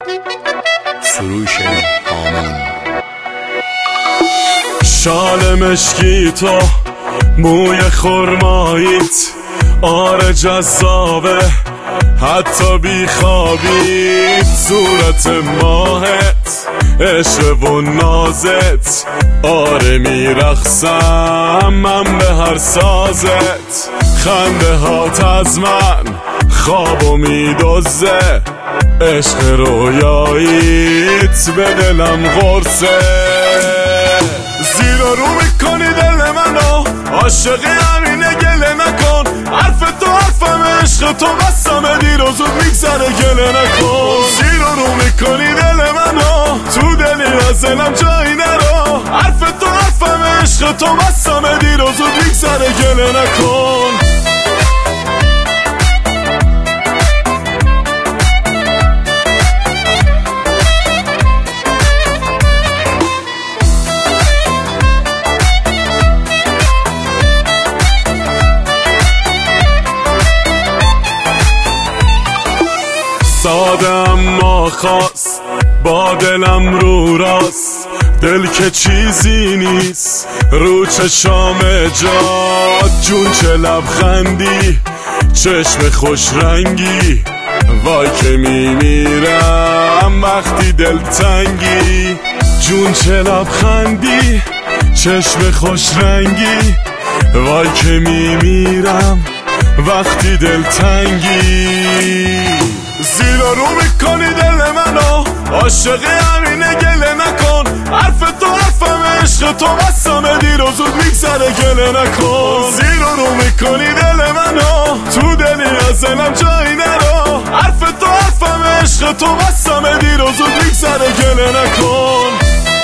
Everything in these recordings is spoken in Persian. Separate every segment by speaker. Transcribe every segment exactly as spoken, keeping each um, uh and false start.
Speaker 1: سروش آمین.
Speaker 2: شال مشکی تو، موی خرماییت، آره جذابه حتی بی خوابیت، صورت ماهت، عشق و نازت، آره میرقصم من به هر سازت، خنده هات از من خوابو میدزه، عشق رویاییت به دلم قرصه، زیر و رو میکنی دل منو، عاشقی همینه گله نکن، حرف تو حرفم عشق تو بسمه دیر و زود میگذره گله نکن، زیر و رو میکنی دل منو، تو دلی از دلم جایی نرو، حرف تو حرفم عشق تو بسمه دیر و زود میگذره گله نکن. ساده اما خاص با دلم رو راست، دل که چیزی نیست رو چشام جاد، جون چه لبخندی چشم خوش رنگی، وای که میمیرم وقتی دل تنگی، جون چه لبخندی چشم خوش رنگی، وای که میمیرم وقتی دل تنگی، زیر و رو میکنی دل منو، عاشقی همینه گله نکن، حرف تو حرفم عشق تو بسمه دیر و زود میگذره گله نکن، زیر و رو میکنی دل منو، تو دلی از دلم جایی نرو، حرف تو حرفم عشق تو بسمه دیر و زود میگذره گله نکن.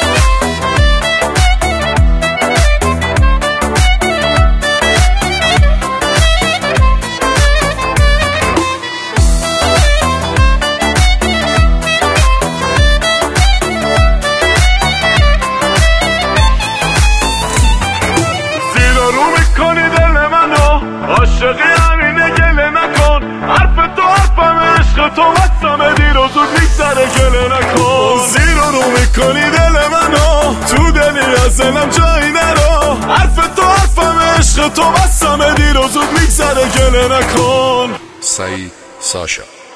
Speaker 2: عاشقی همینه گله نکن، حرف تو حرفم عشق تو بسمه دیر و زود میگذره گله نکن، زیر و رو میکنی دل منو، تو دلی از دلم جایی نرو، حرف تو حرفم عشق تو بسمه دیر و زود میگذره گله نکن.
Speaker 1: سعید ساشا.